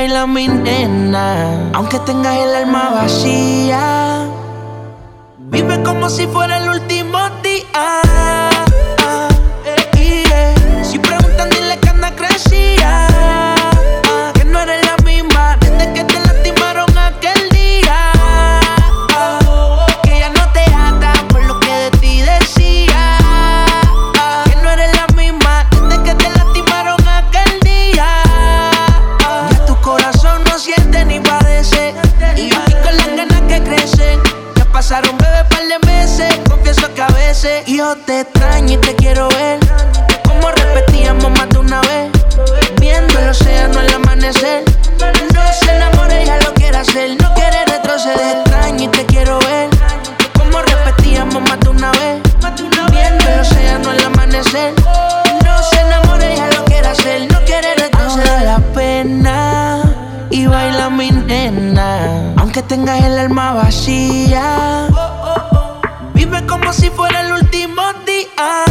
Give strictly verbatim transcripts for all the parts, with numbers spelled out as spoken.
baila mi nena. Aunque tengas el alma vacía, vive como si fuera el último día. Yeah. Si preguntan, dile que anda crecida, que no eres la misma desde que te lastimaron aquel día. Que ya no te ata por lo que de ti decía. Que no eres la misma desde que te lastimaron aquel día. Ya tu corazón no siente ni padece, y yo aquí con las ganas que crecen. Ya pasaron bebé par de meses, confieso que a veces yo te extraño y te quiero ver, como repetíamos más de una vez, viendo el océano al amanecer. No se enamore, ya lo quiere hacer, no quiere retroceder. Te extraño y te quiero ver, como repetíamos más de una vez, viendo el océano al amanecer. No se enamore, ya lo quiere hacer, no quiere retroceder. Ahora la pena y baila mi nena. Aunque tengas el alma vacía, vive como si fuera el último día.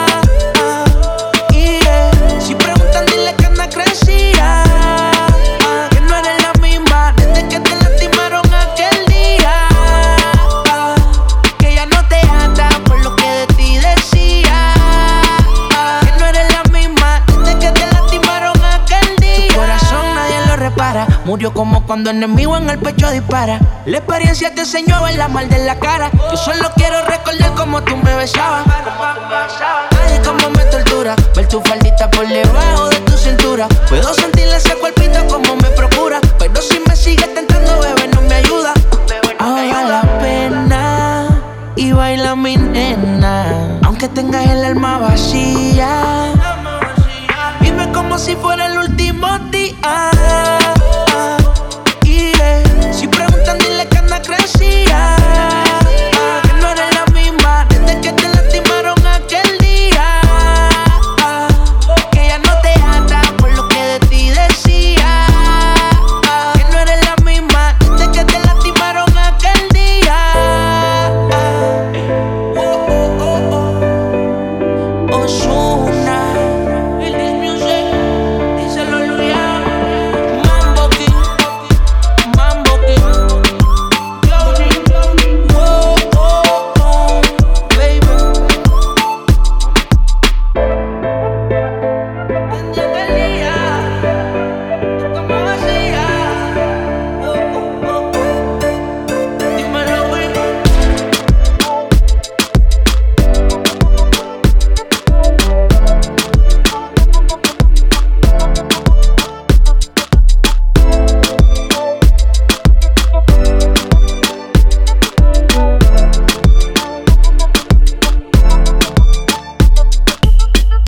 Yeah. Si preguntan, dile que anda crecida, que no eres la misma desde que te lastimaron aquel día. Que ya no te ata por lo que de ti decía. Que no eres la misma desde que te lastimaron aquel día. Tu corazón nadie lo repara, murió como cuando el enemigo en el pecho dispara. La experiencia te enseñó a ver la mal de la cara. Yo solo quiero recordar cómo tú me besabas. Ay, cómo me tortura ver tu faldita por debajo de tu cintura. Puedo sentir ese cuerpito como me procura, pero si me sigues tentando, bebé,